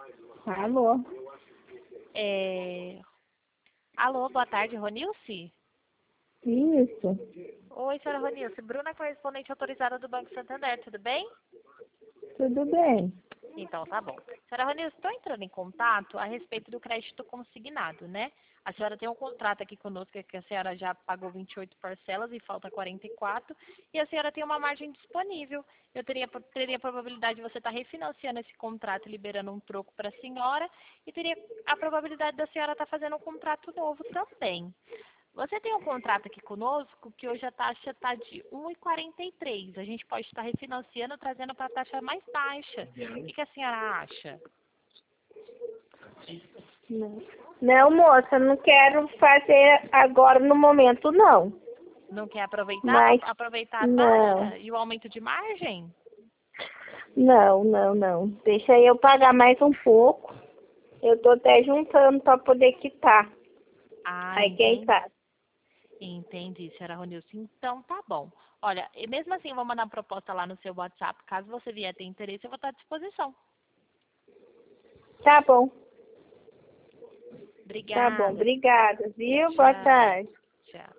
Alô? Alô, boa tarde, Ronilce? Isso. Oi, senhora Ronilce. Bruna, correspondente autorizada do Banco Santander, tudo bem? Tudo bem? Então, tá bom. Senhora Ronilce, estou entrando em contato a respeito do crédito consignado, né? A senhora tem um contrato aqui conosco que a senhora já pagou 28 parcelas e falta 44, e a senhora tem uma margem disponível. Eu teria a probabilidade de você estar refinanciando esse contrato, liberando um troco para a senhora, e teria a probabilidade da senhora estar fazendo um contrato novo também. Você tem um contrato aqui conosco que hoje a taxa está de 1,43. A gente pode estar refinanciando, trazendo para a taxa mais baixa. O que a senhora acha? Não. Não, moça, não quero fazer agora no momento, não. Não quer aproveitar Mas, para aproveitar a não. taxa e o aumento de margem? Não. Deixa eu pagar mais um pouco. Eu tô até juntando para poder quitar. Ah, Aí quem entendi. sabe? Entendi, senhora Ronilson. Então, tá bom. Olha, e mesmo assim, eu vou mandar uma proposta lá no seu WhatsApp. Caso você vier ter interesse, eu vou estar à disposição. Tá bom. Tá bom. Obrigada. Obrigada, viu? Boa Tchau. tarde. Tchau.